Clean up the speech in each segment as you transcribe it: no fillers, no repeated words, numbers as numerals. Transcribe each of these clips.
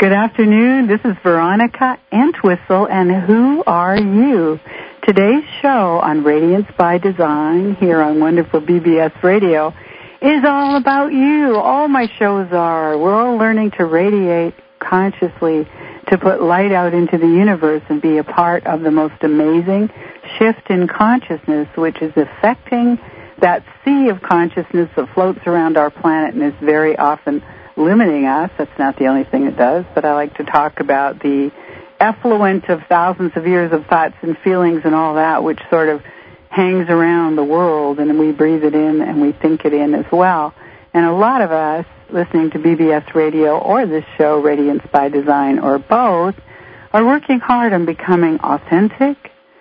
Good afternoon. This is Veronica Entwistle, and who are you? Today's show on Radiance by Design here on wonderful BBS Radio is all about you. All my shows are. We're all learning to radiate consciously, to put light out into the universe and be a part of the most amazing shift in consciousness, which is affecting that sea of consciousness that floats around our planet and is very often limiting us. That's not the only thing it does, but I like to talk about the effluent of thousands of years of thoughts and feelings and all that, which sort of hangs around the world, and we breathe it in and we think it in as well. And a lot of us listening to BBS Radio or this show, Radiance by Design, or both, are working hard on becoming authentic,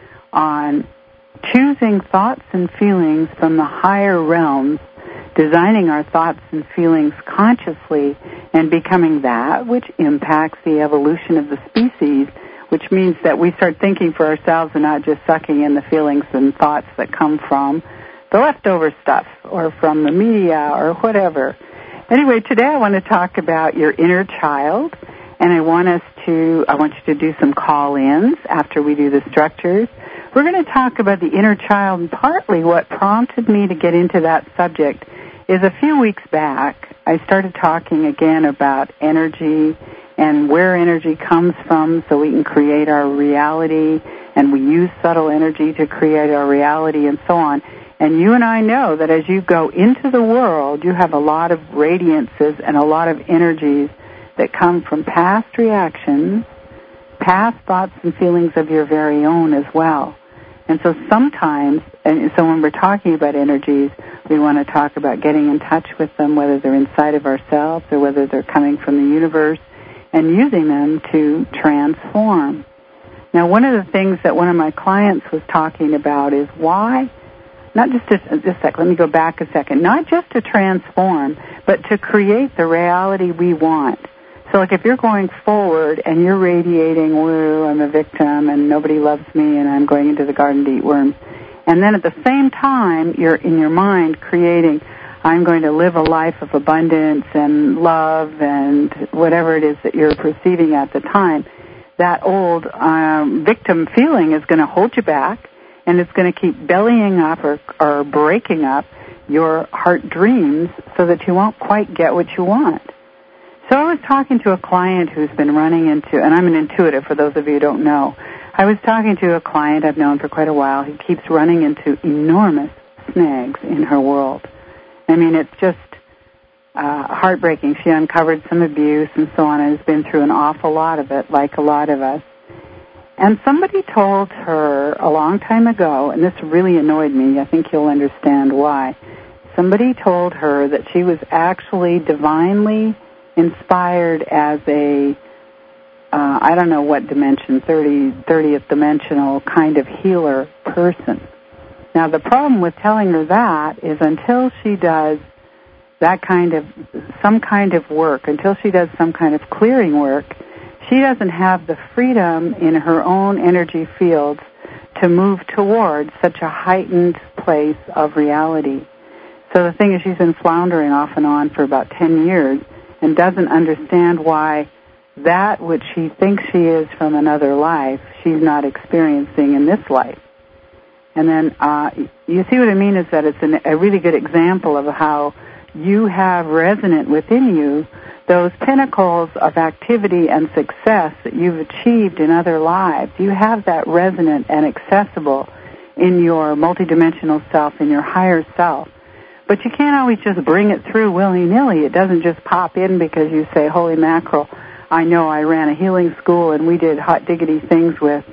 on choosing thoughts and feelings from the higher realms, designing our thoughts and feelings consciously, and becoming that which impacts the evolution of the species, which means that we start thinking for ourselves and not just sucking in the feelings and thoughts that come from the leftover stuff or from the media or whatever. Anyway, today I want to talk about your inner child, and I want you to do some call-ins after we do the structures. We're going to talk about the inner child, and partly what prompted me to get into that subject is a few weeks back, I started talking again about energy and where energy comes from so we can create our reality, and we use subtle energy to create our reality and so on. And you and I know that as you go into the world, you have a lot of radiances and a lot of energies that come from past reactions, past thoughts and feelings of your very own as well. And so sometimes, and so when we're talking about energies, we want to talk about getting in touch with them, whether they're inside of ourselves or whether they're coming from the universe, and using them to transform. Now, one of the things that one of my clients was talking about is why, not just let me go back a second, not just to transform, but to create the reality we want. So, like, if you're going forward and you're radiating, woo, I'm a victim and nobody loves me and I'm going into the garden to eat worms, and then at the same time you're in your mind creating, I'm going to live a life of abundance and love and whatever it is that you're perceiving at the time, that old victim feeling is going to hold you back, and it's going to keep bellying up or breaking up your heart dreams so that you won't quite get what you want. So I was talking to a client who's been running into, and I'm an intuitive for those of you who don't know, I was talking to a client I've known for quite a while who keeps running into enormous snags in her world. I mean, it's just heartbreaking. She uncovered some abuse and so on and has been through an awful lot of it, like a lot of us. And somebody told her a long time ago, and this really annoyed me, I think you'll understand why. Somebody told her that she was actually divinely inspired as a, I don't know what dimension, 30th dimensional kind of healer person. Now, the problem with telling her that is until she does that some kind of work, until she does some kind of clearing work, she doesn't have the freedom in her own energy fields to move towards such a heightened place of reality. So the thing is, she's been floundering off and on for about 10 years and doesn't understand why that which she thinks she is from another life, she's not experiencing in this life. And then you see what I mean is that it's a really good example of how you have resonant within you those pinnacles of activity and success that you've achieved in other lives. You have that resonant and accessible in your multidimensional self, in your higher self. But you can't always just bring it through willy-nilly. It doesn't just pop in because you say, holy mackerel, I know I ran a healing school and we did hot diggity things with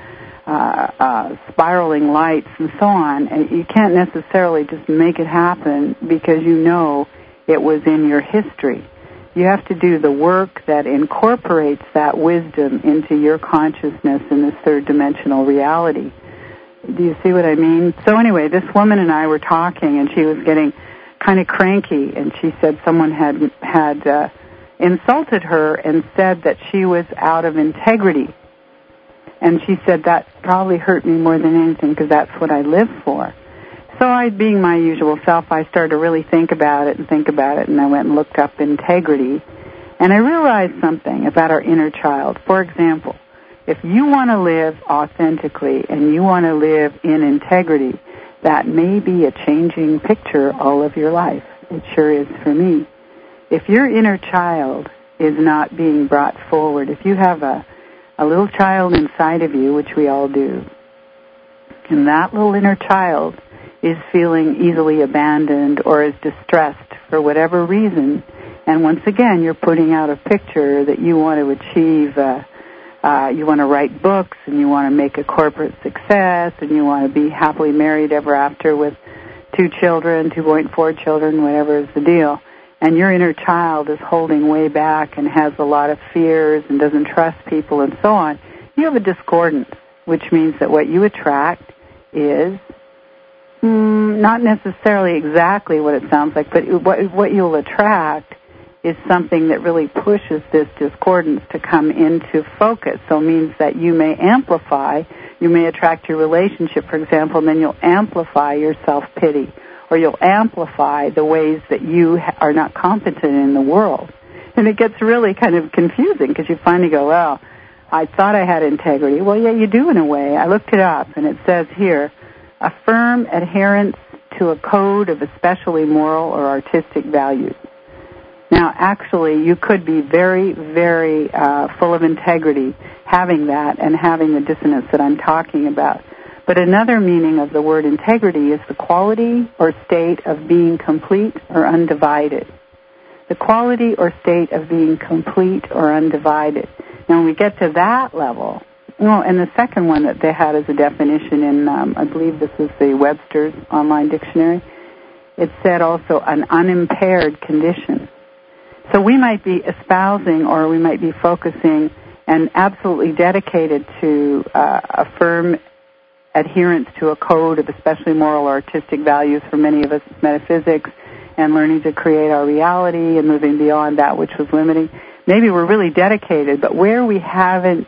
spiraling lights and so on. And you can't necessarily just make it happen because you know it was in your history. You have to do the work that incorporates that wisdom into your consciousness in this third dimensional reality. Do you see what I mean? So anyway, this woman and I were talking, and she was getting kind of cranky, and she said someone had insulted her and said that she was out of integrity. And she said, that probably hurt me more than anything because that's what I live for. So I, being my usual self, I started to really think about it, and I went and looked up integrity. And I realized something about our inner child. For example, if you want to live authentically and you want to live in integrity, that may be a changing picture all of your life. It sure is for me. If your inner child is not being brought forward, if you have a little child inside of you, which we all do, and that little inner child is feeling easily abandoned or is distressed for whatever reason, and once again you're putting out a picture that you want to achieve, you want to write books and you want to make a corporate success and you want to be happily married ever after with 2 children, 2.4 children, whatever is the deal, and your inner child is holding way back and has a lot of fears and doesn't trust people and so on, you have a discordance, which means that what you attract is not necessarily exactly what it sounds like, but what you'll attract is something that really pushes this discordance to come into focus. So it means that you may amplify, you may attract your relationship, for example, and then you'll amplify your self-pity, or you'll amplify the ways that you are not competent in the world. And it gets really kind of confusing because you finally go, well, I thought I had integrity. Well, yeah, you do in a way. I looked it up, and it says here, a firm adherence to a code of especially moral or artistic values. Now, actually, you could be very, very full of integrity having that and having the dissonance that I'm talking about. But another meaning of the word integrity is the quality or state of being complete or undivided. The quality or state of being complete or undivided. Now, when we get to that level, and the second one that they had as a definition in, I believe this was the Webster's Online Dictionary, it said also an unimpaired condition. So we might be espousing or we might be focusing and absolutely dedicated to a firm adherence to a code of especially moral or artistic values. For many of us, it's metaphysics and learning to create our reality and moving beyond that which was limiting. Maybe we're really dedicated, but where we haven't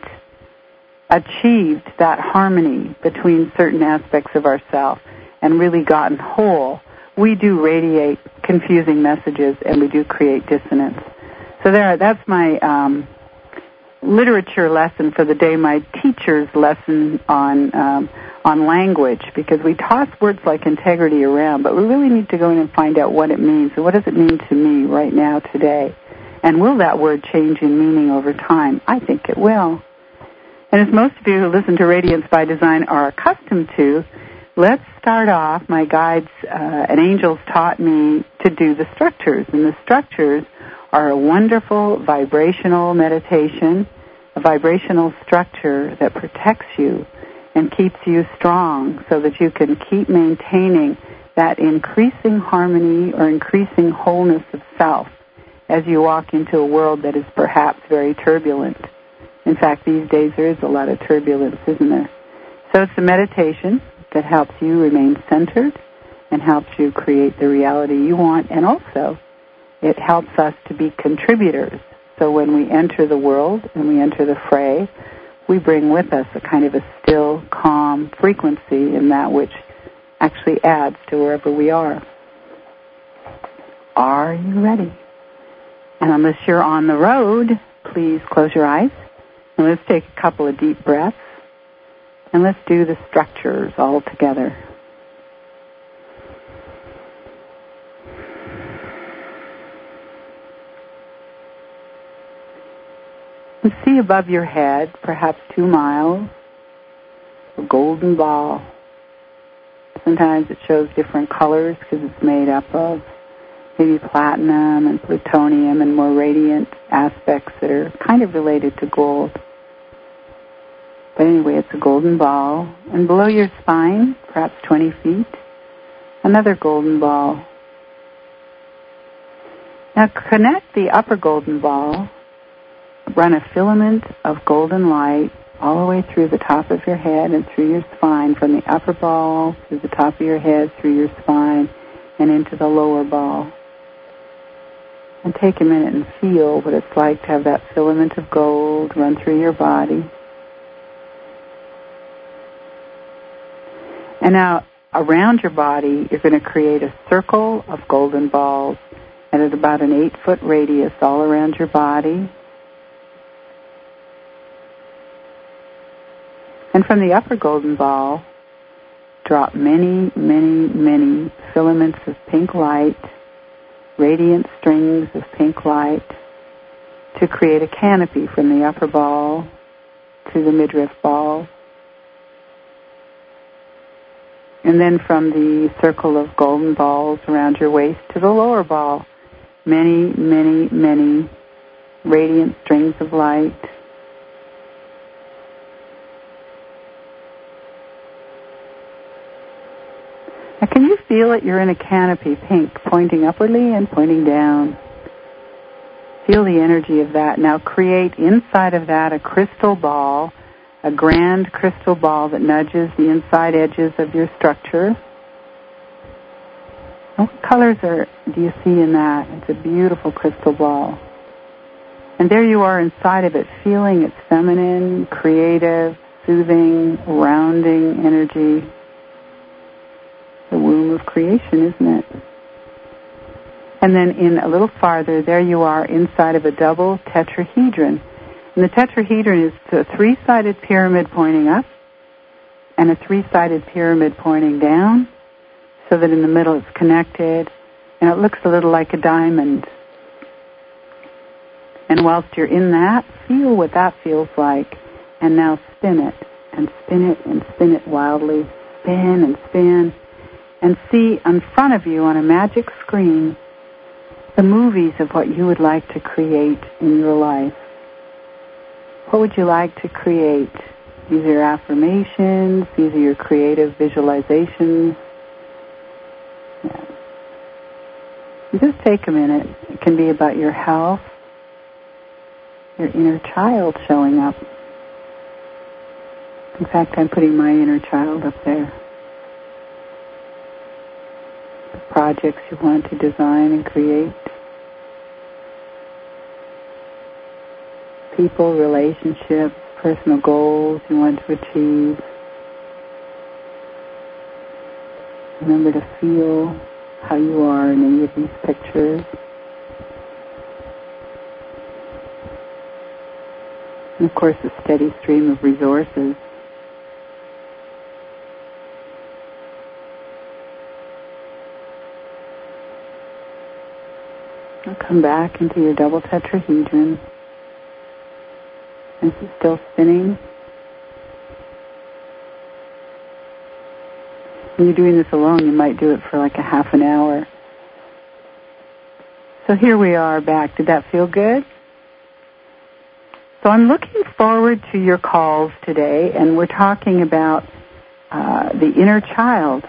achieved that harmony between certain aspects of ourselves and really gotten whole, we do radiate confusing messages and we do create dissonance. So that's my literature lesson for the day, my teacher's lesson on language, because we toss words like integrity around, but we really need to go in and find out what it means. So what does it mean to me right now, today? And will that word change in meaning over time? I think it will. And as most of you who listen to Radiance by Design are accustomed to, let's start off. My guides and angels taught me to do the structures. And the structures are a wonderful vibrational meditation, a vibrational structure that protects you and keeps you strong so that you can keep maintaining that increasing harmony or increasing wholeness of self as you walk into a world that is perhaps very turbulent. In fact, these days there is a lot of turbulence, isn't there? So it's a meditation that helps you remain centered and helps you create the reality you want, and also it helps us to be contributors. So when we enter the world and we enter the fray, we bring with us a kind of a still, calm frequency in that which actually adds to wherever we are. Are you ready? And unless you're on the road, please close your eyes. And let's take a couple of deep breaths. And let's do the structures all together. And see above your head, perhaps 2 miles, a golden ball. Sometimes it shows different colors because it's made up of maybe platinum and plutonium and more radiant aspects that are kind of related to gold. But anyway, it's a golden ball. And below your spine, perhaps 20 feet, another golden ball. Now connect the upper golden ball, run a filament of golden light all the way through the top of your head and through your spine, from the upper ball through the top of your head, through your spine, and into the lower ball. And take a minute and feel what it's like to have that filament of gold run through your body. And now, around your body, you're going to create a circle of golden balls. and at about an 8-foot radius all around your body. And from the upper golden ball, drop many, many, many filaments of pink light, radiant strings of pink light, to create a canopy from the upper ball to the midriff ball. And then from the circle of golden balls around your waist to the lower ball, many, many, many radiant strings of light. Now can you feel it? You're in a canopy, pink, pointing upwardly and pointing down. Feel the energy of that. Now create inside of that a crystal ball, a grand crystal ball that nudges the inside edges of your structure. And what colors do you see in that? It's a beautiful crystal ball. And there you are inside of it, feeling its feminine, creative, soothing, rounding energy. The womb of creation, isn't it? And then in a little farther, there you are inside of a double tetrahedron. And the tetrahedron is a 3-sided pyramid pointing up and a 3-sided pyramid pointing down, so that in the middle it's connected, and it looks a little like a diamond. And whilst you're in that, feel what that feels like, and now spin it, and spin it, and spin it wildly. Spin and spin, and see in front of you on a magic screen the movies of what you would like to create in your life. What would you like to create? These are your affirmations. These are your creative visualizations. Yeah. You just take a minute. It can be about your health, your inner child showing up. In fact, I'm putting my inner child up there. The projects you want to design and create. People, relationships, personal goals you want to achieve. Remember to feel how you are in any of these pictures. And of course, a steady stream of resources. Now come back into your double tetrahedron. Is it still spinning? When you're doing this alone, you might do it for like a half an hour. So here we are back. Did that feel good? So I'm looking forward to your calls today, and we're talking about the inner child.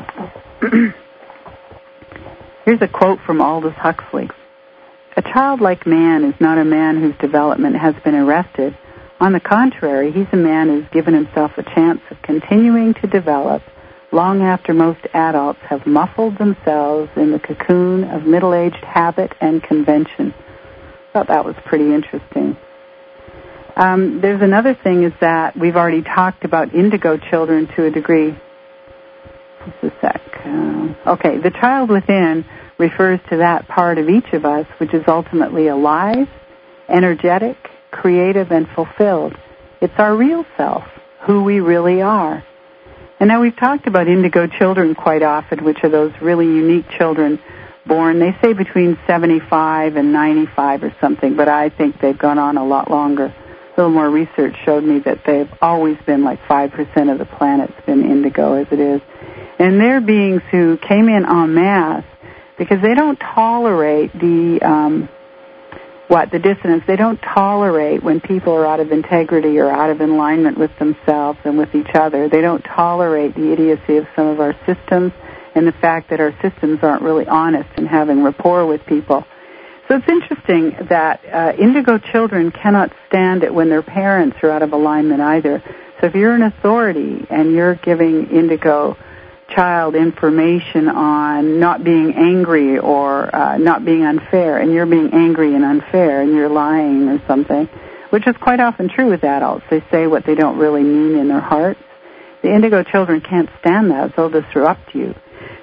Here's a quote from Aldous Huxley. A childlike man is not a man whose development has been arrested. On the contrary, he's a man who's given himself a chance of continuing to develop long after most adults have muffled themselves in the cocoon of middle-aged habit and convention. I thought that was pretty interesting. There's another thing is that we've already talked about indigo children to a degree. Just a sec. Okay, the child within refers to that part of each of us which is ultimately alive, energetic, creative, and fulfilled. It's our real self, who we really are. And now we've talked about indigo children quite often, which are those really unique children born, they say between 75 and 95 or something, but I think they've gone on a lot longer. A little more research showed me that they've always been like 5% of the planet's been indigo as it is. And they're beings who came in en masse because they don't tolerate the dissonance. They don't tolerate when people are out of integrity or out of alignment with themselves and with each other. They don't tolerate the idiocy of some of our systems and the fact that our systems aren't really honest in having rapport with people. So it's interesting that indigo children cannot stand it when their parents are out of alignment either. So if you're an authority and you're giving indigo child information on not being angry or not being unfair, and you're being angry and unfair and you're lying or something, which is quite often true with adults. They say what they don't really mean in their hearts. The indigo children can't stand that. They'll disrupt you.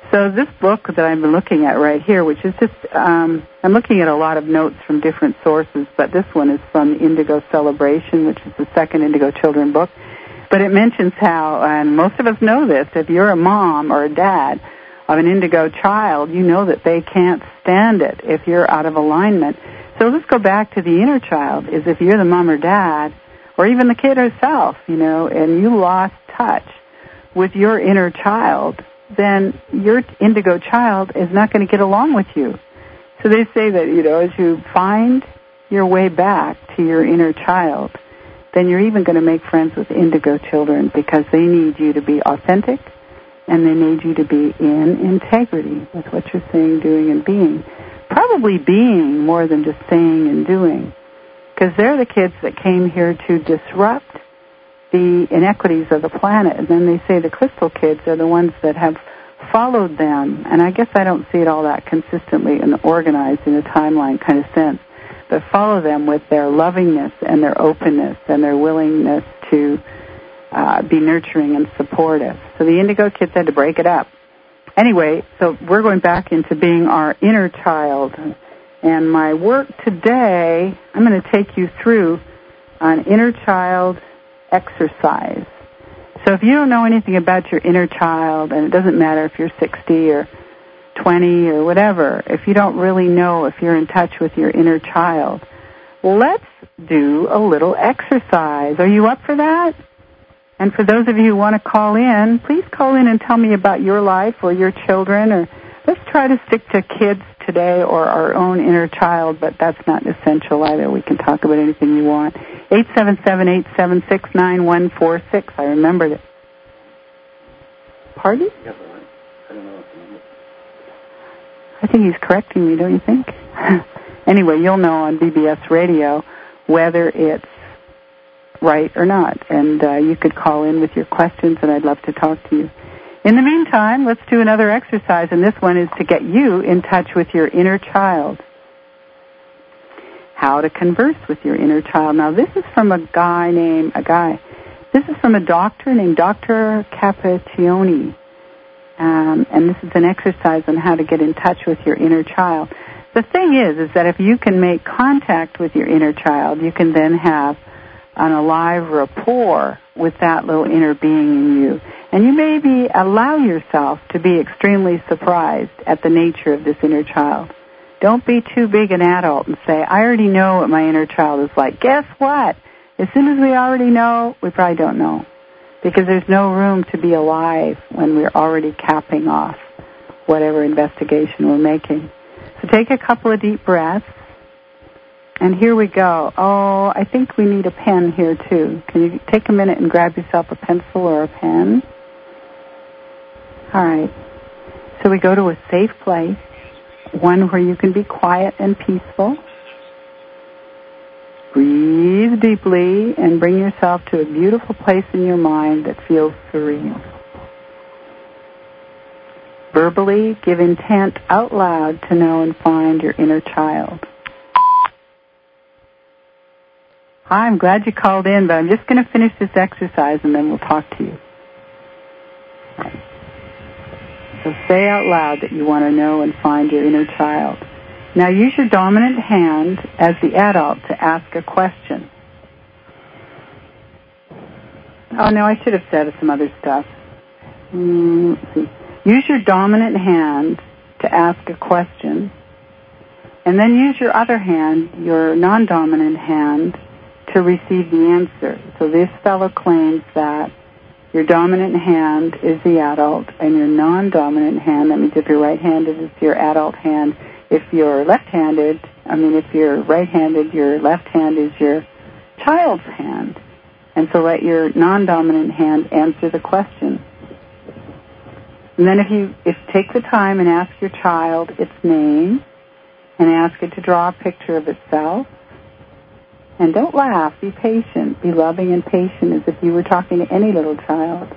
So this book that I've been looking at right here, which is just, I'm looking at a lot of notes from different sources, but this one is from Indigo Celebration, which is the second Indigo Children book. But it mentions how, and most of us know this, if you're a mom or a dad of an indigo child, you know that they can't stand it if you're out of alignment. So let's go back to the inner child, is if you're the mom or dad, or even the kid herself, and you lost touch with your inner child, then your indigo child is not going to get along with you. So they say that, as you find your way back to your inner child, then you're even going to make friends with indigo children because they need you to be authentic and they need you to be in integrity with what you're saying, doing, and being. Probably being more than just saying and doing, because they're the kids that came here to disrupt the inequities of the planet. And then they say the crystal kids are the ones that have followed them. And I guess I don't see it all that consistently and organized in a timeline kind of sense, but follow them with their lovingness and their openness and their willingness to be nurturing and supportive. So the indigo kids had to break it up. Anyway, so we're going back into being our inner child. And my work today, I'm going to take you through an inner child exercise. So if you don't know anything about your inner child, and it doesn't matter if you're 60 or 20 or whatever, if you don't really know if you're in touch with your inner child, let's do a little exercise. Are you up for that? And for those of you who want to call in, please call in and tell me about your life or your children, or let's try to stick to kids today or our own inner child, but that's not essential either. We can talk about anything you want. 877-876-9146. I remembered it. Pardon? I don't know what the number is. I think he's correcting me, don't you think? Anyway, you'll know on BBS Radio whether it's right or not, and you could call in with your questions, and I'd love to talk to you. In the meantime, let's do another exercise, and this one is to get you in touch with your inner child. How to converse with your inner child. Now, this is from This is from a doctor named Dr. Capaccioni, and this is an exercise on how to get in touch with your inner child. The thing is that if you can make contact with your inner child, you can then have an alive rapport with that little inner being in you. And you maybe allow yourself to be extremely surprised at the nature of this inner child. Don't be too big an adult and say, I already know what my inner child is like. Guess what? As soon as we already know, we probably don't know. Because there's no room to be alive when we're already capping off whatever investigation we're making. So take a couple of deep breaths. And here we go. Oh, I think we need a pen here, too. Can you take a minute and grab yourself a pencil or a pen? All right. So we go to a safe place, one where you can be quiet and peaceful. Breathe deeply and bring yourself to a beautiful place in your mind that feels serene. Verbally give intent out loud to know and find your inner child. Hi, I'm glad you called in, but I'm just going to finish this exercise and then we'll talk to you. Right. So say out loud that you want to know and find your inner child. Now use your dominant hand as the adult to ask a question. Oh, no, I should have said some other stuff. Let's see. Use your dominant hand to ask a question, and then use your other hand, your non-dominant hand, to receive the answer. So this fellow claims that your dominant hand is the adult, and your non-dominant hand, that means if you're right-handed, it's your adult hand. If you're left-handed, if you're right-handed, your left hand is your child's hand. And so let your non-dominant hand answer the question. And then if take the time and ask your child its name, and ask it to draw a picture of itself. And don't laugh, be patient, be loving and patient as if you were talking to any little child.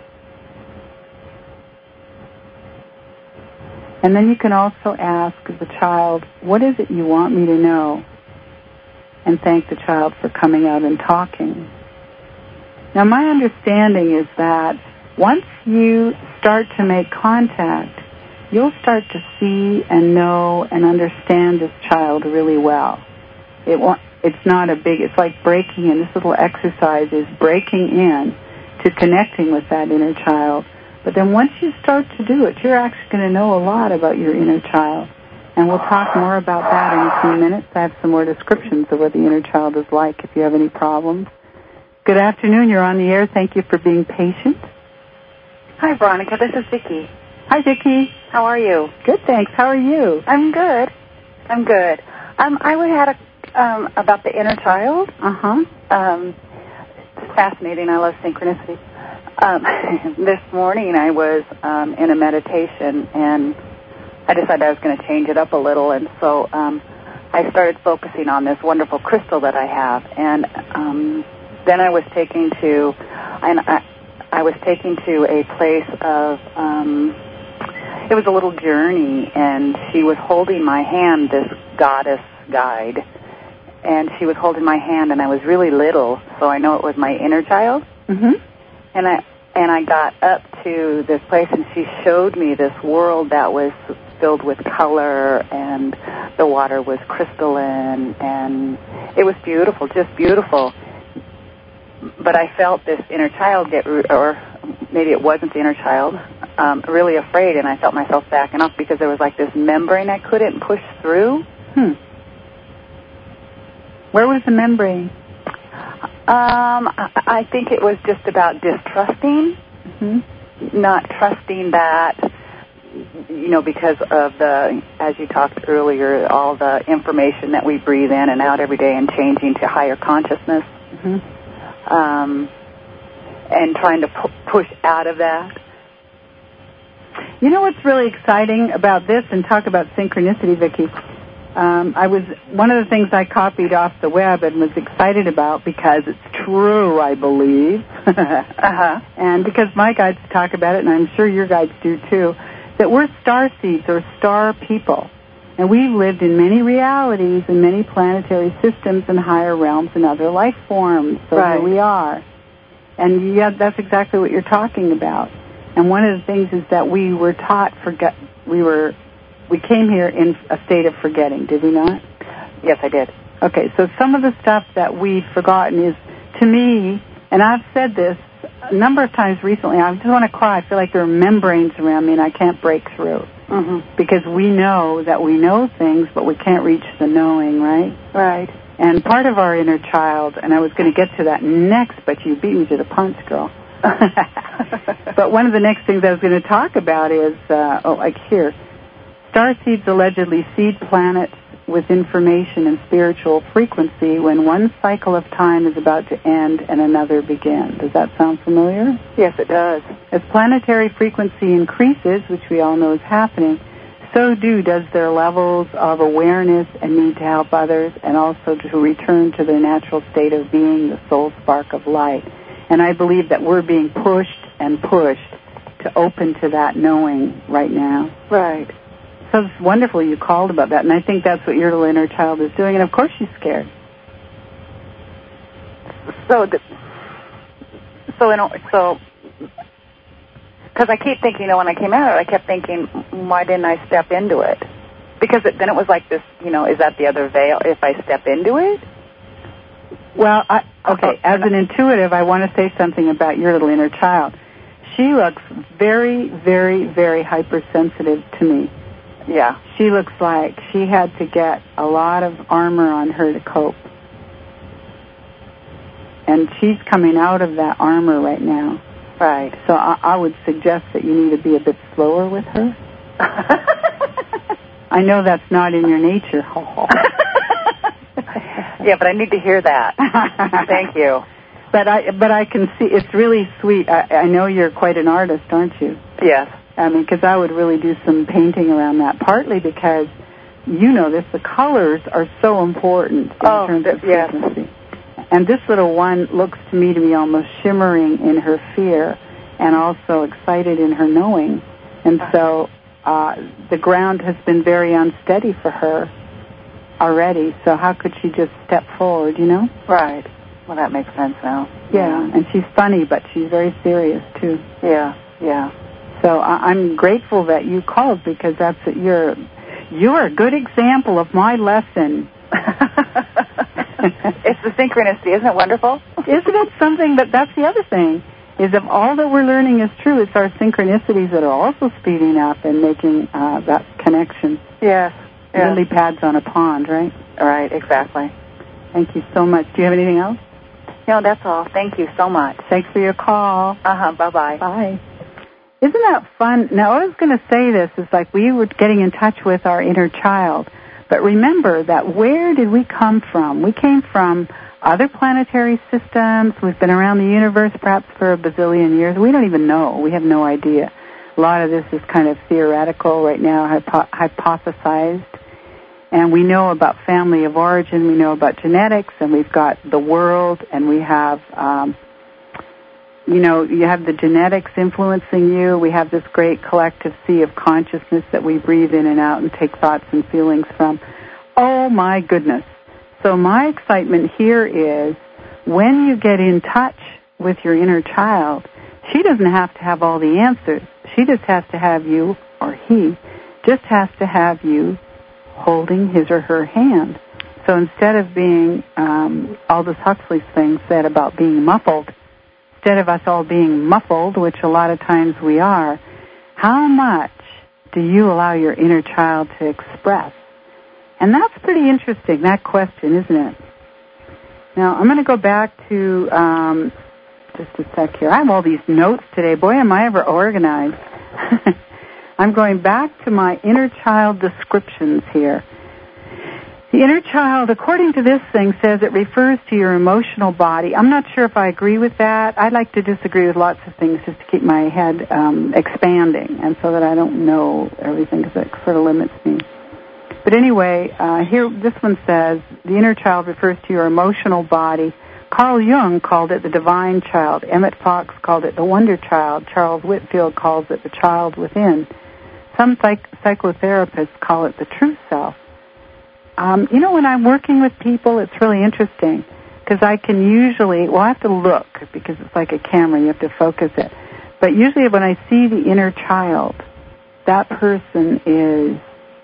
And then you can also ask the child, what is it you want me to know? And thank the child for coming out and talking. Now my understanding is that once you start to make contact you'll start to see and know and understand this child really well. It's not a big, it's like breaking in. This little exercise is breaking in to connecting with that inner child. But then once you start to do it, you're actually going to know a lot about your inner child. And we'll talk more about that in a few minutes. I have some more descriptions of what the inner child is like if you have any problems. Good afternoon. You're on the air. Thank you for being patient. Hi, Veronica. This is Vicki. Hi, Vicki. How are you? Good, thanks. How are you? I'm good. I had about the inner child. It's fascinating. I love synchronicity. This morning I was in a meditation, and I decided I was going to change it up a little, and so I started focusing on this wonderful crystal that I have, and then I was taken to a place of it was a little journey, and she was holding my hand, this goddess guide, and she was holding my hand, and I was really little, so I know it was my inner child. And I got up to this place, and she showed me this world that was filled with color, and the water was crystalline, and it was beautiful, just beautiful. But I felt this inner child or maybe it wasn't the inner child, really afraid, and I felt myself backing off because there was like this membrane I couldn't push through. Where was the membrane? I think it was just about distrusting, not trusting that, because of as you talked earlier, all the information that we breathe in and out every day and changing to higher consciousness, and trying to push out of that. You know what's really exciting about this, and talk about synchronicity, Vicki? One of the things I copied off the web and was excited about because it's true, I believe, and because my guides talk about it, and I'm sure your guides do too, that we're star seeds or star people. And we've lived in many realities and many planetary systems and higher realms and other life forms. So here we are. And that's exactly what you're talking about. And one of the things is that we were taught we came here in a state of forgetting, did we not? Yes, I did. Okay, so some of the stuff that we've forgotten is, to me, and I've said this a number of times recently, I just want to cry. I feel like there are membranes around me and I can't break through. Because we know that we know things, but we can't reach the knowing, right? Right. And part of our inner child, and I was going to get to that next, but you beat me to the punch, girl. But one of the next things I was going to talk about is, here. Starseeds allegedly seed planets with information and spiritual frequency when one cycle of time is about to end and another begin. Does that sound familiar? Yes, it does. As planetary frequency increases, which we all know is happening, so does their levels of awareness and need to help others, and also to return to their natural state of being, the soul spark of light. And I believe that we're being pushed and pushed to open to that knowing right now. Right. So it's wonderful you called about that, and I think that's what your little inner child is doing, and of course she's scared. Because I keep thinking, when I came out, I kept thinking, why didn't I step into it? Because then it was like this, is that the other veil if I step into it? Well, as an intuitive, I want to say something about your little inner child. She looks very, very, very hypersensitive to me. Yeah. She looks like she had to get a lot of armor on her to cope. And she's coming out of that armor right now. Right. So I would suggest that you need to be a bit slower with her. I know that's not in your nature. Yeah, but I need to hear that. Thank you. But I can see it's really sweet. I know you're quite an artist, aren't you? Yes. Because I would really do some painting around that, partly because the colors are so important in terms of frequency. And this little one looks to me to be almost shimmering in her fear and also excited in her knowing. And so the ground has been very unsteady for her already, so how could she just step forward, Right. Well, that makes sense now. Yeah, and she's funny, but she's very serious, too. Yeah, yeah. So I'm grateful that you called, because you're a good example of my lesson. It's the synchronicity. Isn't it wonderful? Isn't it something? But that's the other thing, is if all that we're learning is true, it's our synchronicities that are also speeding up and making that connection. Yes. Lily pads on a pond, right? Right, exactly. Thank you so much. Do you have anything else? No, that's all. Thank you so much. Thanks for your call. Bye-bye. Bye. Isn't that fun? Now, I was going to say this, is like we were getting in touch with our inner child. But remember that where did we come from? We came from other planetary systems. We've been around the universe perhaps for a bazillion years. We don't even know. We have no idea. A lot of this is kind of theoretical right now, hypothesized. And we know about family of origin. We know about genetics. And we've got the world. And we have, you have the genetics influencing you. We have this great collective sea of consciousness that we breathe in and out and take thoughts and feelings from. Oh, my goodness. So my excitement here is when you get in touch with your inner child, she doesn't have to have all the answers. She just has to have you, or he, just has to have you holding his or her hand. So instead of being Aldous Huxley's thing said about being muffled, instead of us all being muffled, which a lot of times we are, how much do you allow your inner child to express? And that's pretty interesting, that question, isn't it? Now, I'm going to go back to, just a sec here. I have all these notes today. Boy, am I ever organized. I'm going back to my inner child descriptions here. The inner child, according to this thing, says it refers to your emotional body. I'm not sure if I agree with that. I like to disagree with lots of things just to keep my head expanding, and so that I don't know everything, because that sort of limits me. But anyway, here this one says, the inner child refers to your emotional body. Carl Jung called it the divine child. Emmett Fox called it the wonder child. Charles Whitfield calls it the child within. Some psychotherapists call it the true self. When I'm working with people, it's really interesting, because I can usually, I have to look, because it's like a camera, you have to focus it. But usually when I see the inner child, that person is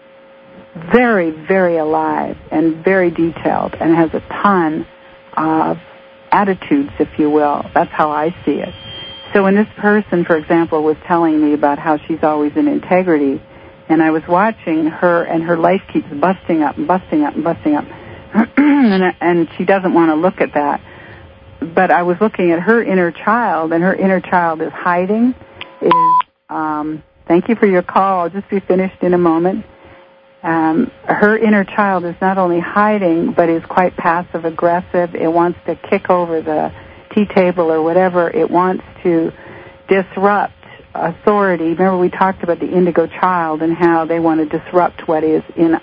very, very alive and very detailed and has a ton of attitudes, if you will. That's how I see it. So when this person, for example, was telling me about how she's always in integrity, and I was watching her, and her life keeps busting up and busting up and busting up, and she doesn't want to look at that. But I was looking at her inner child, and her inner child is hiding. Thank you for your call. I'll just be finished in a moment. Her inner child is not only hiding, but is quite passive-aggressive. It wants to kick over the tea table or whatever. It wants to disrupt authority. Remember, we talked about the indigo child and how they want to disrupt what is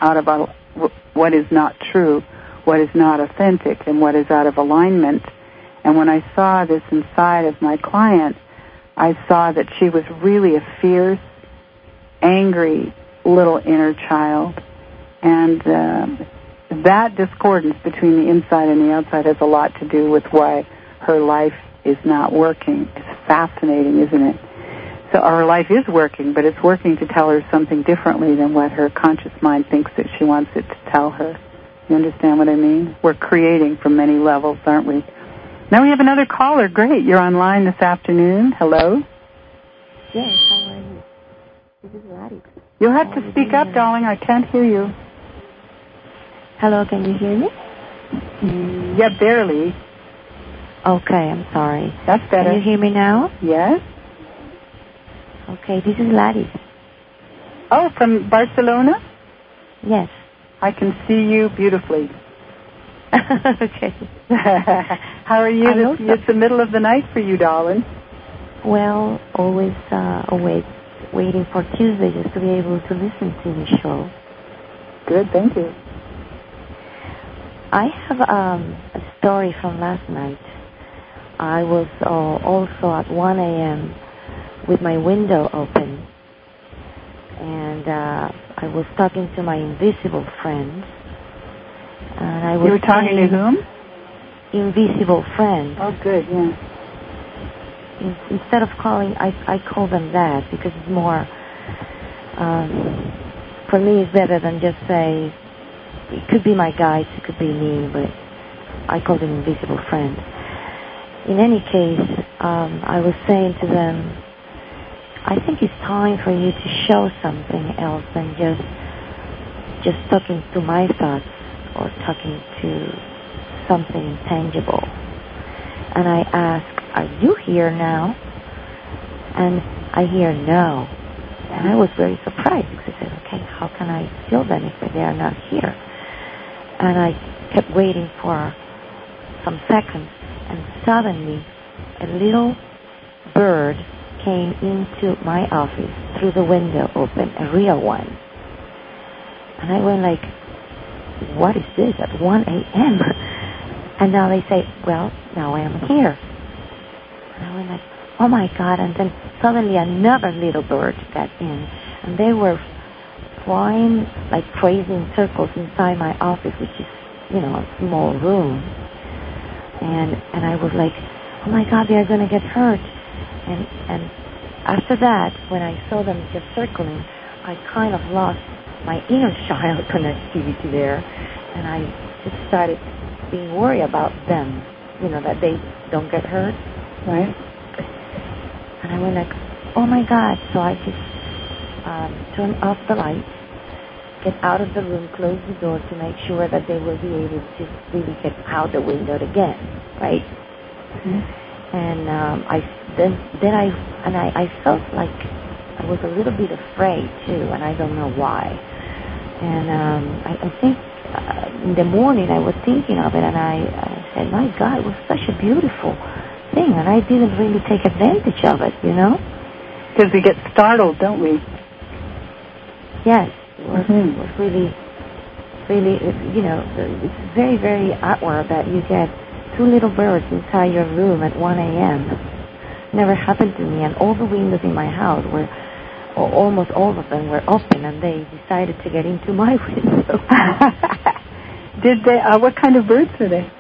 what is not true, what is not authentic, and what is out of alignment. And when I saw this inside of my client, I saw that she was really a fierce, angry little inner child. And that discordance between the inside and the outside has a lot to do with why her life is not working. It's fascinating, isn't it? So our life is working, but it's working to tell her something differently than what her conscious mind thinks that she wants it to tell her. You understand what I mean? We're creating from many levels, aren't we? Now we have another caller. Great. You're online this afternoon. Hello? Yes, how are you? This is Gladys. You'll have to speak up, darling. I can't hear you. Hello, can you hear me? Yeah, barely. Okay, I'm sorry. That's better. Can you hear me now? Yes. Okay, this is Gladys. Oh, from Barcelona? Yes. I can see you beautifully. Okay. How are you? It's the middle of the night for you, darling. Well, always awake, waiting for Tuesday just to be able to listen to the show. Good, thank you. I have a story from last night. I was also at 1 a.m. with my window open, and I was talking to my invisible friend. And I was You were talking to whom? Invisible friend. Oh, good, yeah. instead of calling, I call them that because it's more, for me it's better than just say, it could be my guides, it could be me, but I call them invisible friends. In any case, I was saying to them, I think it's time for you to show something else than just talking to my thoughts or talking to something intangible. And I asked, are you here now? And I hear no. And I was very surprised because I said, okay, how can I feel them if they are not here? And I kept waiting for some seconds, and suddenly a little bird came into my office through the window open, a real one. And I went like, what is this at 1 a.m.? And now they say, well, now I am here. And I went like, oh my God. And then suddenly another little bird got in, and they were flying like crazy in circles inside my office, which is, a small room. And I was like, oh my God, they are going to get hurt. And after that, when I saw them just circling, I kind of lost my inner child connectivity there, and I just started being worried about them, that they don't get hurt. Right. And I went like, oh my God. So I just turned off the light, get out of the room, close the door to make sure that they will be able to really get out the window again, right? Mm-hmm. And I felt like I was a little bit afraid too, and I don't know why. And I think in the morning I was thinking of it, and I said, my God, it was such a beautiful thing, and I didn't really take advantage of it, Because we get startled, don't we? Yes, it was really, it's very, very awkward that you get two little birds inside your room at 1 a.m. Never happened to me, and all the windows in my house were, or almost all of them were open, and they decided to get into my window. Did they? What kind of birds are they?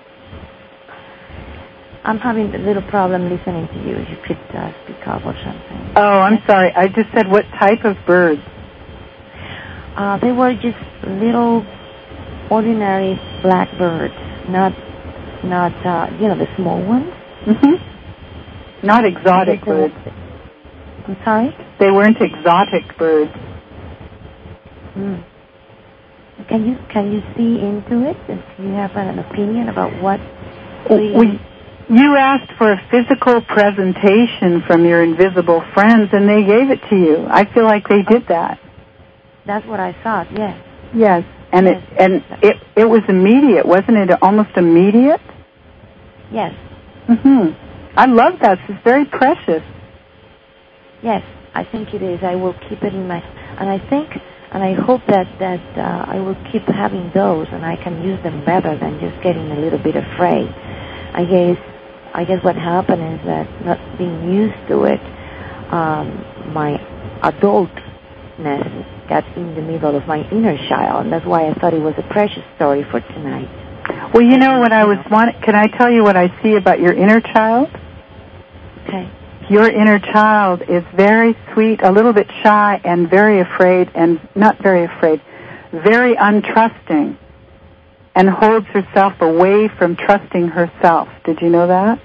I'm having a little problem listening to you. You could speak up or something. Oh, I'm sorry. I just said what type of birds? They were just little, ordinary black birds, not the small ones. Mm-hmm. Not exotic birds. I'm sorry? They weren't exotic birds. Mm. Can you see into it? Do you have an opinion about what? You asked for a physical presentation from your invisible friends, and they gave it to you. I feel like they did that. That's what I thought. Yes. Yes, and yes. It was immediate, wasn't it? Almost immediate. Yes. Mhm. I love that. It's very precious. Yes, I think it is. I will keep it in my, and I think, and I hope that I will keep having those, and I can use them better than just getting a little bit afraid. I guess what happened is that not being used to it, my adultness got in the middle of my inner child, and that's why I thought it was a precious story for tonight. Well, you know what I was wanting. Can I tell you what I see about your inner child? Okay. Your inner child is very sweet, a little bit shy, and very afraid, and not very afraid, very untrusting, and holds herself away from trusting herself. Did you know that?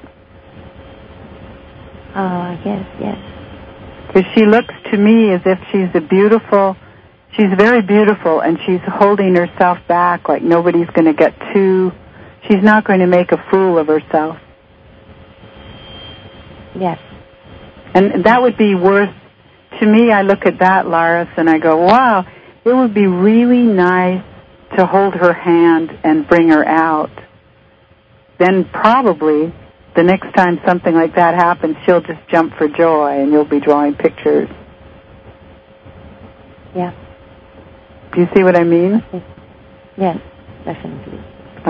Yes. Because she looks to me as if she's very beautiful, and she's holding herself back like nobody's going to get she's not going to make a fool of herself. Yes. And that would be worth, to me, I look at that, Laris, and I go, wow, it would be really nice to hold her hand and bring her out. Then probably the next time something like that happens, she'll just jump for joy, and you'll be drawing pictures. Yeah. Do you see what I mean? Yes, definitely.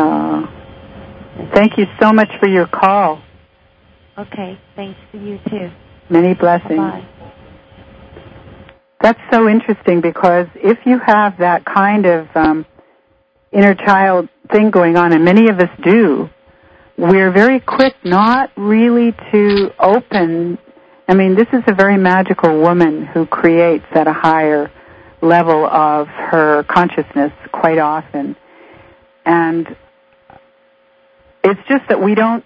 Thank you so much for your call. Okay, thanks to you too. Many blessings. Bye-bye. That's so interesting, because if you have that kind of inner child thing going on, and many of us do, we're very quick not really to open. I mean, this is a very magical woman who creates at a higher level of her consciousness quite often. And it's just that we don't,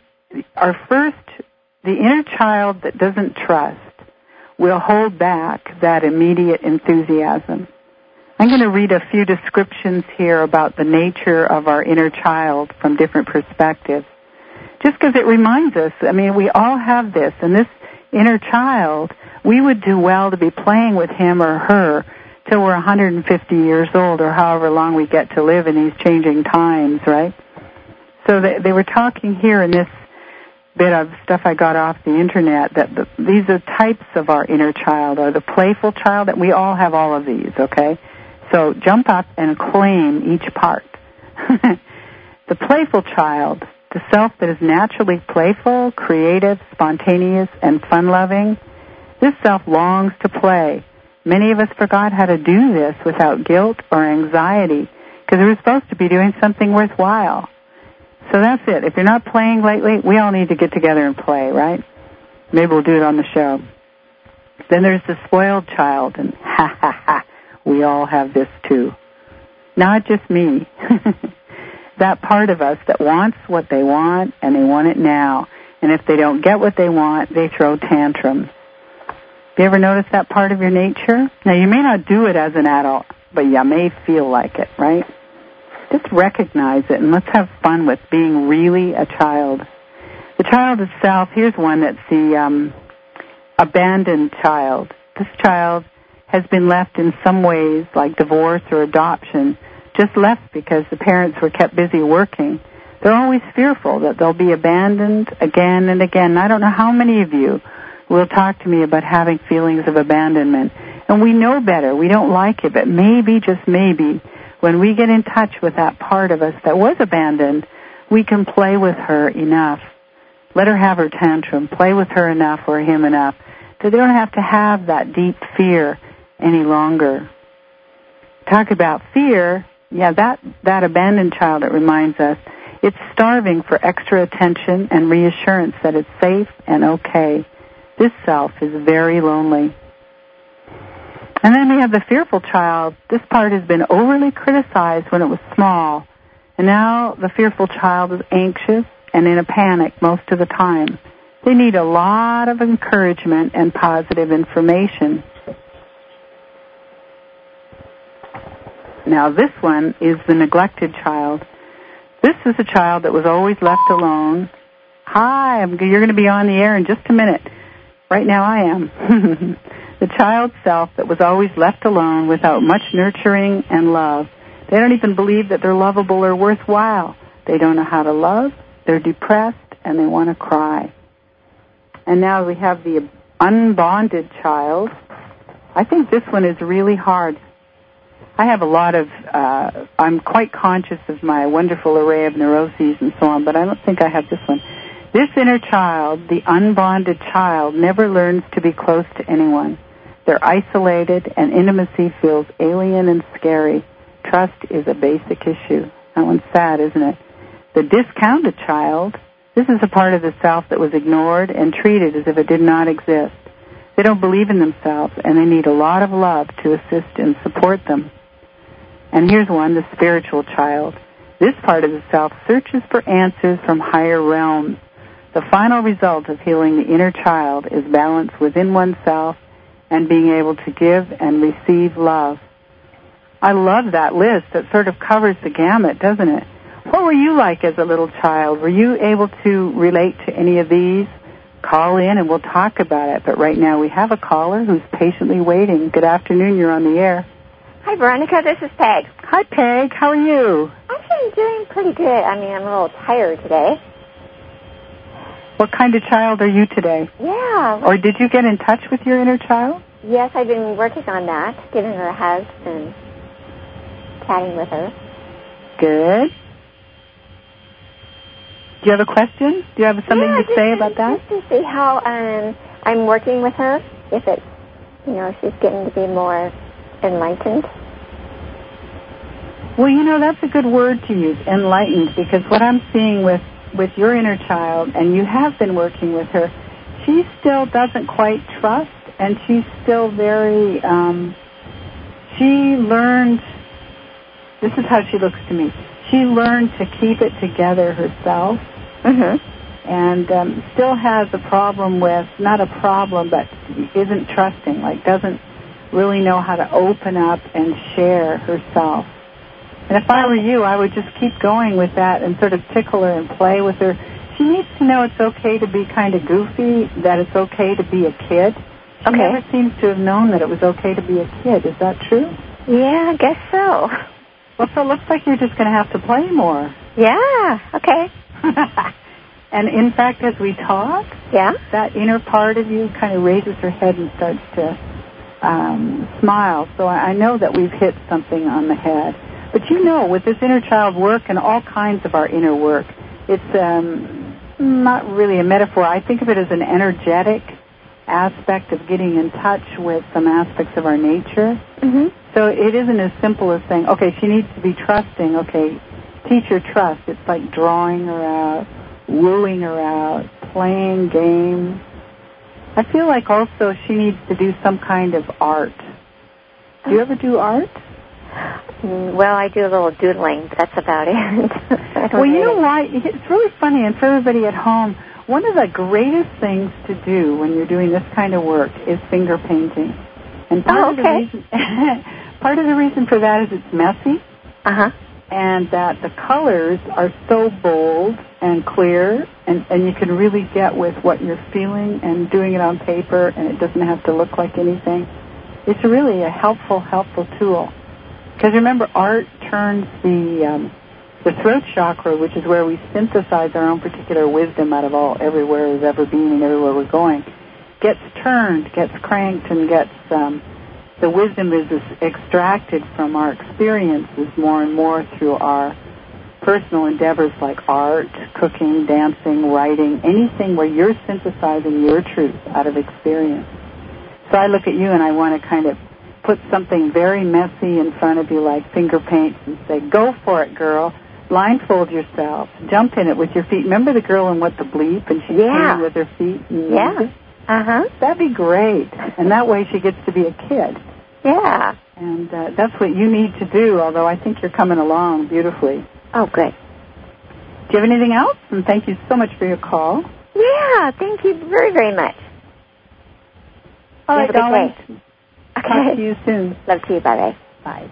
the inner child that doesn't trust will hold back that immediate enthusiasm. I'm going to read a few descriptions here about the nature of our inner child from different perspectives, just because it reminds us, I mean, we all have this, and this inner child, we would do well to be playing with him or her till we're 150 years old or however long we get to live in these changing times, right? So they were talking here in this bit of stuff I got off the internet that these are types of our inner child, or the playful child, that we all have all of these, okay? So jump up and claim each part. The playful child, the self that is naturally playful, creative, spontaneous, and fun-loving, this self longs to play. Many of us forgot how to do this without guilt or anxiety because we were supposed to be doing something worthwhile. So that's it. If you're not playing lately, we all need to get together and play, right? Maybe we'll do it on the show. Then there's the spoiled child, and ha, ha, ha, we all have this too. Not just me. That part of us that wants what they want, and they want it now. And if they don't get what they want, they throw tantrums. Have you ever noticed that part of your nature? Now, you may not do it as an adult, but you may feel like it, right? Just recognize it, and let's have fun with being really a child. The child itself, here's one that's the abandoned child. This child has been left in some ways, like divorce or adoption, just left because the parents were kept busy working. They're always fearful that they'll be abandoned again and again. And I don't know how many of you will talk to me about having feelings of abandonment. And we know better. We don't like it, but maybe, just maybe, when we get in touch with that part of us that was abandoned, we can play with her enough. Let her have her tantrum. Play with her enough or him enough that they don't have to have that deep fear any longer. Talk about fear. Yeah, that abandoned child, it reminds us, it's starving for extra attention and reassurance that it's safe and okay. This self is very lonely. And then we have the fearful child. This part has been overly criticized when it was small. And now the fearful child is anxious and in a panic most of the time. They need a lot of encouragement and positive information. Now this one is the neglected child. This is a child that was always left alone. Hi, you're going to be on the air in just a minute. Right now I am. The child self that was always left alone without much nurturing and love. They don't even believe that they're lovable or worthwhile. They don't know how to love. They're depressed and they want to cry. And now we have the unbonded child. I think this one is really hard. I have a lot of, I'm quite conscious of my wonderful array of neuroses and so on, but I don't think I have this one. This inner child, the unbonded child, never learns to be close to anyone. They're isolated, and intimacy feels alien and scary. Trust is a basic issue. That one's sad, isn't it? The discounted child, this is a part of the self that was ignored and treated as if it did not exist. They don't believe in themselves, and they need a lot of love to assist and support them. And here's one, the spiritual child. This part of the self searches for answers from higher realms. The final result of healing the inner child is balance within oneself and being able to give and receive love. I love that list. That sort of covers the gamut, doesn't it? What were you like as a little child? Were you able to relate to any of these? Call in and we'll talk about it. But right now we have a caller who's patiently waiting. Good afternoon. You're on the air. Hi, Veronica. This is Peg. Hi, Peg. How are you? I'm doing pretty good. I mean, I'm a little tired today. What kind of child are you today? Yeah. Or did you get in touch with your inner child? Yes, I've been working on that, giving her hugs and chatting with her. Good. Do you have a question? Do you have something to say about that? Just to see how I'm working with her, if it's, she's getting to be more enlightened. Well, that's a good word to use, enlightened, because what I'm seeing with with your inner child, and you have been working with her, she still doesn't quite trust, and she's still very, she learned, this is how she looks to me, she learned to keep it together herself, and still has a problem with, not a problem, but isn't trusting, like doesn't really know how to open up and share herself. And if I were you, I would just keep going with that and sort of tickle her and play with her. She needs to know it's okay to be kind of goofy, that it's okay to be a kid. She never seems to have known that it was okay to be a kid. Is that true? Yeah, I guess so. Well, so it looks like you're just going to have to play more. Yeah, okay. And in fact, as we talk, that inner part of you kind of raises her head and starts to smile. So I know that we've hit something on the head. But you know, with this inner child work and all kinds of our inner work, it's not really a metaphor. I think of it as an energetic aspect of getting in touch with some aspects of our nature. So it isn't as simple as saying, okay, she needs to be trusting. Okay, teach her trust. It's like drawing her out, wooing her out, playing games. I feel like also she needs to do some kind of art. Do you ever do art? Well, I do a little doodling. That's about it. Well, you know why? It's really funny, and for everybody at home, one of the greatest things to do when you're doing this kind of work is finger painting. And part of the reason for that is it's messy, and that the colors are so bold and clear, and you can really get with what you're feeling and doing it on paper, and it doesn't have to look like anything. It's really a helpful tool. Because remember, art turns the throat chakra, which is where we synthesize our own particular wisdom out of everywhere we've ever been and everywhere we're going, gets turned, gets cranked, and gets the wisdom is extracted from our experiences more and more through our personal endeavors like art, cooking, dancing, writing, anything where you're synthesizing your truth out of experience. So I look at you and I want to kind of put something very messy in front of you like finger paints and say, go for it, girl. Blindfold yourself. Jump in it with your feet. Remember the girl in What the Bleep? And she's playing with her feet? That'd be great. And that way she gets to be a kid. Yeah. And that's what you need to do, although I think you're coming along beautifully. Oh, good. Do you have anything else? And thank you so much for your call. Yeah, thank you very, very much. All right, darling. Okay. Talk to you soon. Love to you. Bye-bye. Bye.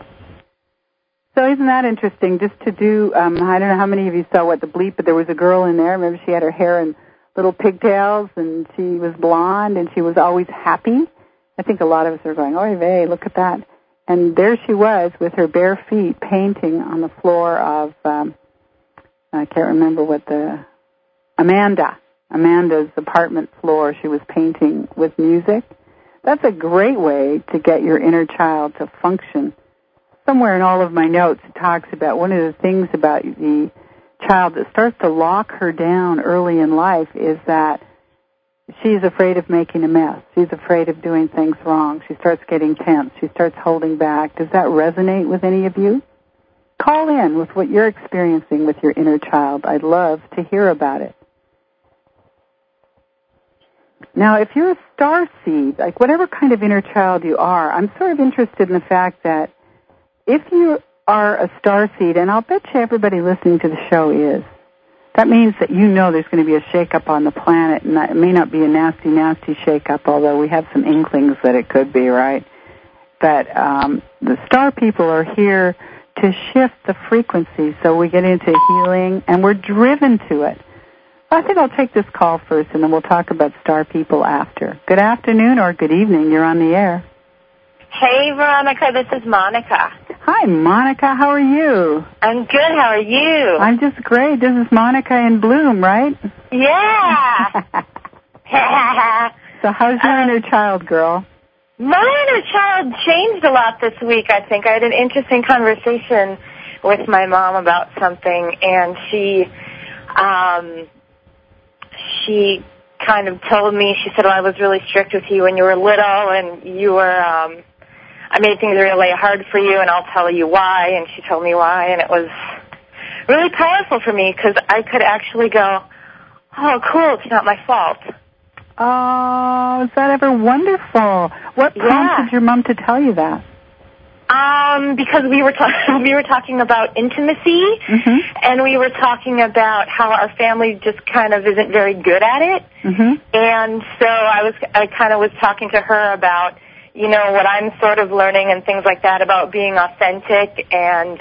So isn't that interesting, just to do, I don't know how many of you saw What the Bleep, but there was a girl in there. Remember, she had her hair in little pigtails, and she was blonde, and she was always happy. I think a lot of us are going, oy vey, look at that. And there she was with her bare feet painting on the floor of, I can't remember what Amanda's apartment floor. She was painting with music. That's a great way to get your inner child to function. Somewhere in all of my notes it talks about one of the things about the child that starts to lock her down early in life is that she's afraid of making a mess. She's afraid of doing things wrong. She starts getting tense. She starts holding back. Does that resonate with any of you? Call in with what you're experiencing with your inner child. I'd love to hear about it. Now, if you're a star seed, like whatever kind of inner child you are, I'm sort of interested in the fact that if you are a star seed, and I'll bet you everybody listening to the show is, that means that you know there's going to be a shake-up on the planet, and that it may not be a nasty, nasty shake-up, although we have some inklings that it could be, right? But the star people are here to shift the frequency so we get into healing, and we're driven to it. I think I'll take this call first, and then we'll talk about star people after. Good afternoon or good evening. You're on the air. Hey, Veronica. This is Monica. Hi, Monica. How are you? I'm good. How are you? I'm just great. This is Monica in Bloom, right? Yeah. So how's your inner child, girl? My inner child changed a lot this week, I think. I had an interesting conversation with my mom about something, and she kind of told me, she said, well, I was really strict with you when you were little, and you were, I made things really hard for you, and I'll tell you why, and she told me why, and it was really powerful for me because I could actually go, oh, cool, it's not my fault. Oh, is that ever wonderful? What prompted your mom to tell you that? Because we were talking about intimacy, and we were talking about how our family just kind of isn't very good at it. And so I kind of was talking to her about, you know, what I'm sort of learning and things like that about being authentic and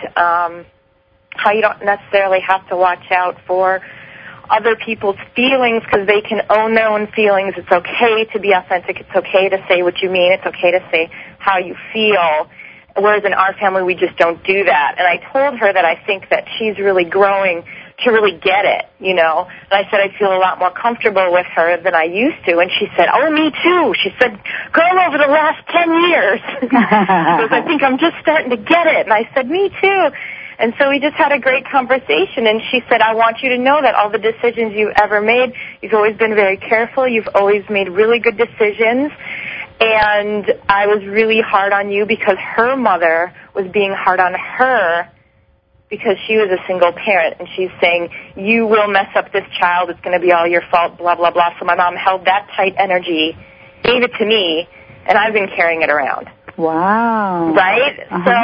how you don't necessarily have to watch out for other people's feelings because they can own their own feelings. It's okay to be authentic. It's okay to say what you mean. It's okay to say how you feel. Whereas in our family, we just don't do that. And I told her that I think that she's really growing to really get it, you know. And I said I feel a lot more comfortable with her than I used to. And she said, oh, me too. She said, girl, over the last 10 years. Because I think I'm just starting to get it. And I said, me too. And so we just had a great conversation. And she said, I want you to know that all the decisions you've ever made, you've always been very careful. You've always made really good decisions. And I was really hard on you because her mother was being hard on her because she was a single parent. And she's saying, you will mess up this child. It's going to be all your fault, blah, blah, blah. So my mom held that tight energy, gave it to me, and I've been carrying it around. Wow. Right?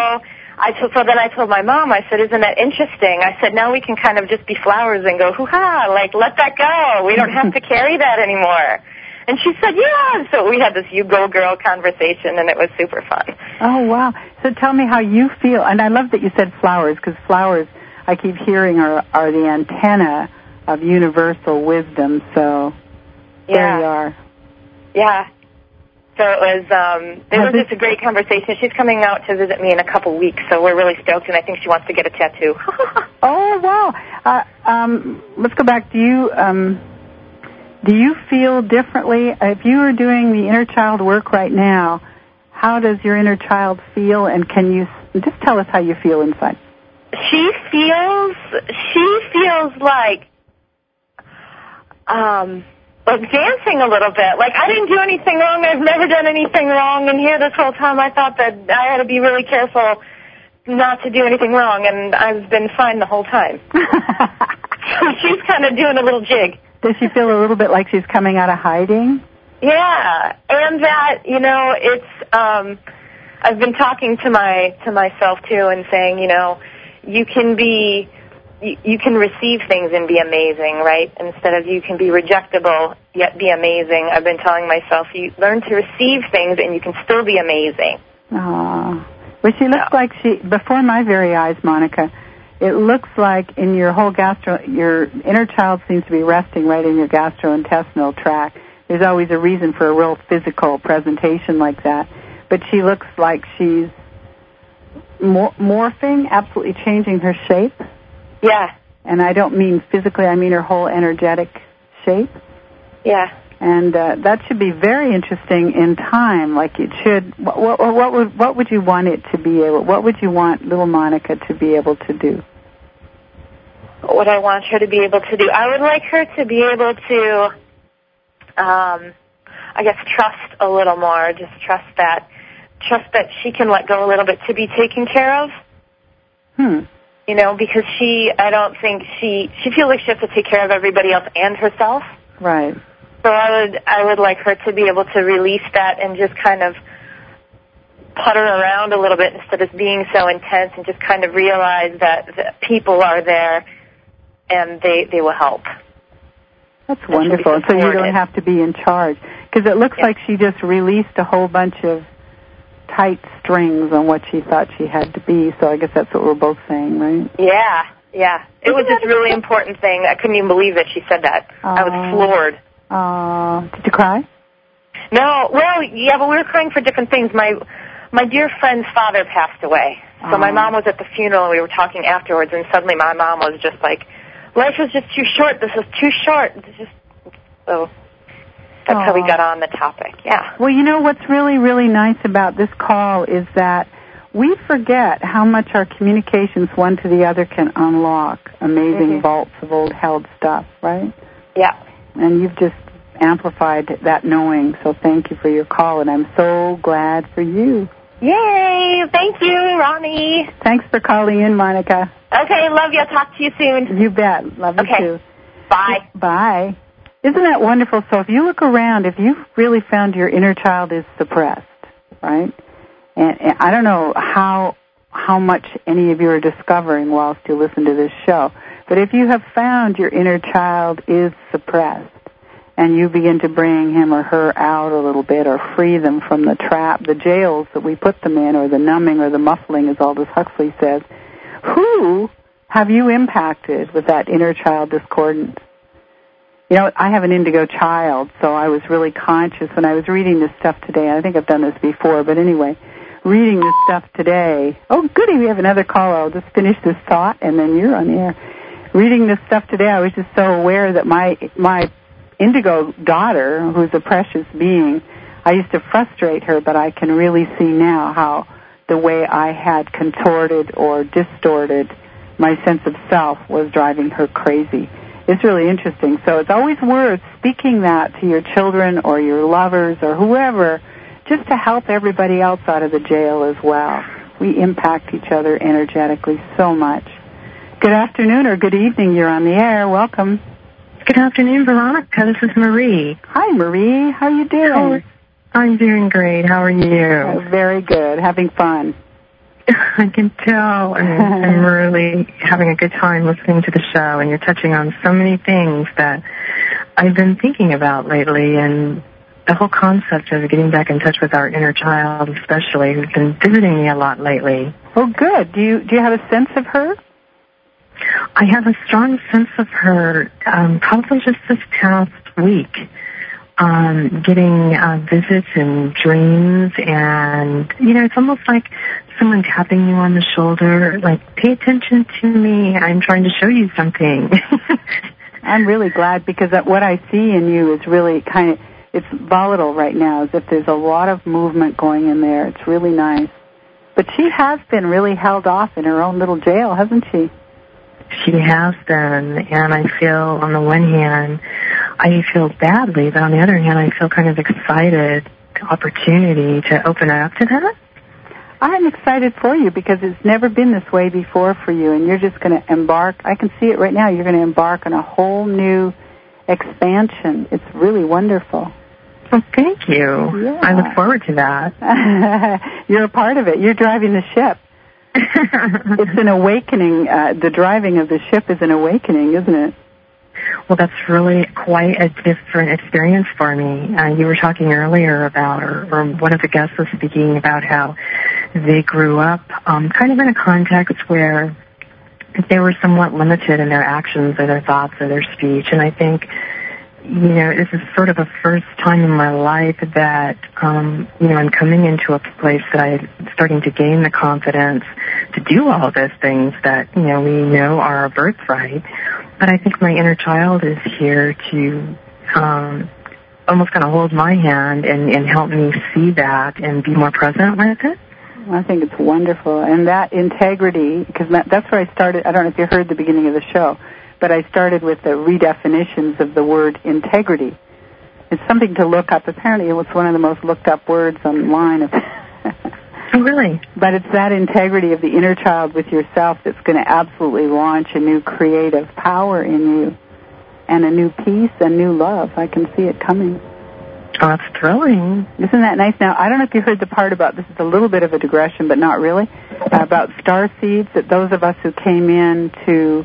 So then I told my mom, I said, isn't that interesting? I said, now we can kind of just be flowers and go, hoo-ha, like, let that go. We don't have to carry that anymore. And she said, yeah. So we had this you go girl conversation, and it was super fun. Oh, wow. So tell me how you feel. And I love that you said flowers, because flowers, I keep hearing, are the antenna of universal wisdom. So there you are. Yeah. So it was just a great conversation. She's coming out to visit me in a couple weeks, so we're really stoked, and I think she wants to get a tattoo. Oh, wow. Let's go back. Do you feel differently? If you were doing the inner child work right now, how does your inner child feel, and can you just tell us how you feel inside? She feels like dancing a little bit. Like, I didn't do anything wrong. I've never done anything wrong. And here this whole time I thought that I had to be really careful not to do anything wrong, and I've been fine the whole time. So she's kind of doing a little jig. Does she feel a little bit like she's coming out of hiding? Yeah, and that, you know, it's, I've been talking to myself too and saying, you know, you can receive things and be amazing, right? Instead of you can be rejectable yet be amazing. I've been telling myself, you learn to receive things and you can still be amazing. Aww. Well, she looks like before my very eyes, Monica, it looks like in your whole your inner child seems to be resting right in your gastrointestinal tract. There's always a reason for a real physical presentation like that. But she looks like she's morphing, absolutely changing her shape. Yeah. And I don't mean physically, I mean her whole energetic shape. Yeah. And that should be very interesting in time, like it should. What would you want it to be able? What would you want little Monica to be able to do? What I want her to be able to do? I would like her to be able to, I guess, trust a little more. Just trust that she can let go a little bit to be taken care of. You know, because I don't think she feels like she has to take care of everybody else and herself. Right. So I would like her to be able to release that and just kind of putter around a little bit instead of being so intense, and just kind of realize that people are there and they will help. That's wonderful. So you don't have to be in charge, because it looks like she just released a whole bunch of tight strings on what she thought she had to be. So I guess that's what we're both saying, right? Yeah. It was this really important thing. I couldn't even believe that she said that. I was floored. Did you cry? No. Well, yeah, but we were crying for different things. My dear friend's father passed away. So my mom was at the funeral, and we were talking afterwards, and suddenly my mom was just like, life was just too short. This is too short. So that's how we got on the topic. Yeah. Well, you know what's really, really nice about this call is that we forget how much our communications one to the other can unlock amazing vaults of old held stuff, right? Yeah. And you've just amplified that knowing, so thank you for your call, and I'm so glad for you. Yay! Thank you, Ronnie. Thanks for calling in, Monica. Okay, love you. I'll talk to you soon. You bet. Love you too. Bye. Bye. Isn't that wonderful? So if you look around, if you've really found your inner child is suppressed, right? And I don't know how much any of you are discovering whilst you listen to this show, but if you have found your inner child is suppressed, and you begin to bring him or her out a little bit or free them from the trap, the jails that we put them in, or the numbing or the muffling, as Aldous Huxley says, who have you impacted with that inner child discordance? You know, I have an indigo child, so I was really conscious when I was reading this stuff today. I think I've done this before, but anyway, reading this stuff today. Oh, goody, we have another caller. I'll just finish this thought, and then you're on the air. Reading this stuff today, I was just so aware that my indigo daughter, who's a precious being, I used to frustrate her, but I can really see now how the way I had contorted or distorted my sense of self was driving her crazy. It's really interesting. So it's always worth speaking that to your children or your lovers or whoever, just to help everybody else out of the jail as well. We impact each other energetically so much. Good afternoon or good evening. You're on the air. Welcome. Good afternoon, Veronica. This is Marie. Hi, Marie. How are you doing? I'm doing great. How are you? Very good. Having fun. I can tell. I'm really having a good time listening to the show, and you're touching on so many things that I've been thinking about lately, and the whole concept of getting back in touch with our inner child, especially, who's been visiting me a lot lately. Oh, good. Do you have a sense of her? I have a strong sense of her, probably just this past week, getting visits and dreams, and, you know, it's almost like someone tapping you on the shoulder, like, pay attention to me, I'm trying to show you something. I'm really glad, because what I see in you is really kind of, it's volatile right now, as if there's a lot of movement going in there. It's really nice. But she has been really held off in her own little jail, hasn't she? She has been, and I feel, on the one hand, I feel badly, but on the other hand, I feel kind of excited, opportunity to open her up to that. I'm excited for you because it's never been this way before for you, and you're just going to embark. I can see it right now. You're going to embark on a whole new expansion. It's really wonderful. Well, thank you. Yeah. I look forward to that. You're a part of it. You're driving the ship. It's an awakening. The driving of the ship is an awakening, isn't it? Well, that's really quite a different experience for me. You were talking earlier about, or one of the guests was speaking about how they grew up kind of in a context where they were somewhat limited in their actions or their thoughts or their speech. And I think, you know, this is sort of a first time in my life that, you know, I'm coming into a place that I'm starting to gain the confidence to do all those things that, you know, we know are our birthright. But I think my inner child is here to almost kind of hold my hand and help me see that and be more present with it. I think it's wonderful. And that integrity, because that's where I started. I don't know if you heard the beginning of the show, but I started with the redefinitions of the word integrity. It's something to look up. Apparently it was one of the most looked up words online. Oh, really? But it's that integrity of the inner child with yourself that's going to absolutely launch a new creative power in you and a new peace and new love. I can see it coming. Oh, that's thrilling. Isn't that nice? Now, I don't know if you heard the part about, this is a little bit of a digression, but not really, about star seeds, that those of us who came in to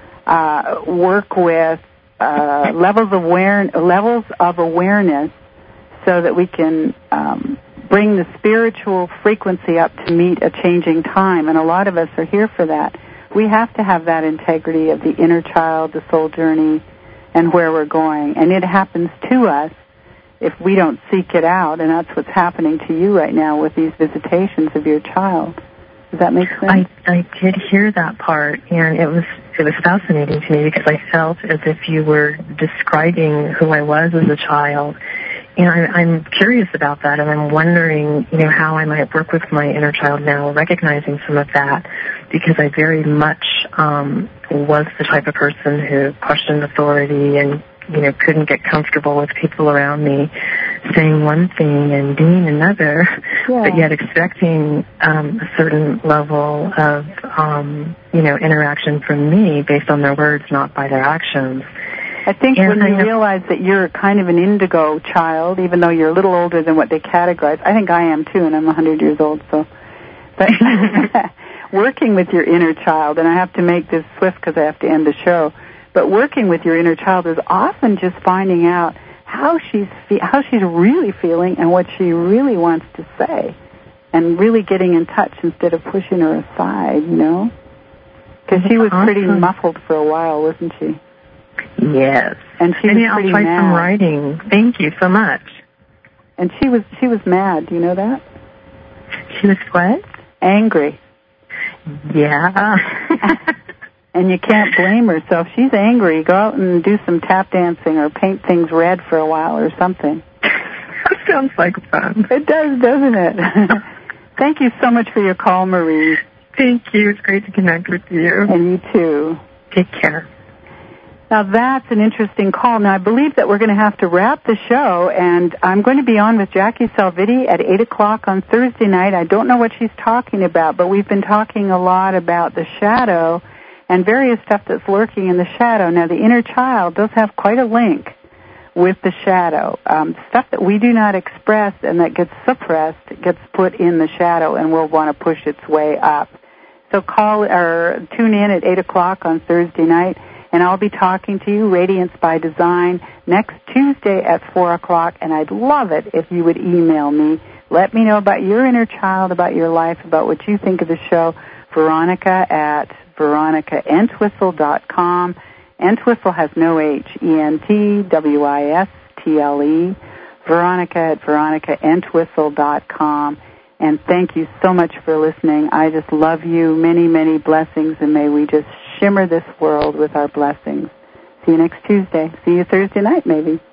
work with levels of awareness so that we can bring the spiritual frequency up to meet a changing time, and a lot of us are here for that. We have to have that integrity of the inner child, the soul journey, and where we're going. And it happens to us if we don't seek it out, and that's what's happening to you right now with these visitations of your child. Does that make sense? I did hear that part, and it was fascinating to me because I felt as if you were describing who I was as a child. And I'm curious about that, and I'm wondering, you know, how I might work with my inner child now, recognizing some of that, because I very much was the type of person who questioned authority and, you know, couldn't get comfortable with people around me saying one thing and doing another, but yet expecting a certain level of, interaction from me based on their words, not by their actions. I think when you realize that you're kind of an indigo child, even though you're a little older than what they categorize, I think I am too, and I'm 100 years old, so. But working with your inner child, and I have to make this swift because I have to end the show, but working with your inner child is often just finding out how she's really feeling and what she really wants to say, and really getting in touch instead of pushing her aside, Because she was pretty muffled for a while, wasn't she? Yes. And she was pretty I'll try some writing. Thank you so much. And she was mad. Do you know that? She was what? Angry. Yeah. And you can't blame her. So if she's angry, go out and do some tap dancing or paint things red for a while or something. That sounds like fun. It does, doesn't it? Thank you so much for your call, Marie. Thank you. It's great to connect with you. And you too. Take care. Now, that's an interesting call. Now, I believe that we're going to have to wrap the show, and I'm going to be on with Jackie Salviti at 8 o'clock on Thursday night. I don't know what she's talking about, but we've been talking a lot about the shadow and various stuff that's lurking in the shadow. Now, the inner child does have quite a link with the shadow. Stuff that we do not express and that gets suppressed gets put in the shadow and will want to push its way up. So call or tune in at 8 o'clock on Thursday night. And I'll be talking to you, Radiance by Design, next Tuesday at 4 o'clock, and I'd love it if you would email me. Let me know about your inner child, about your life, about what you think of the show. Veronica at veronicaentwistle.com. Entwistle has no H, ENTWISTLE. Veronica at veronicaentwistle.com. And thank you so much for listening. I just love you. Many, many blessings, and may we just shimmer this world with our blessings. See you next Tuesday. See you Thursday night, maybe.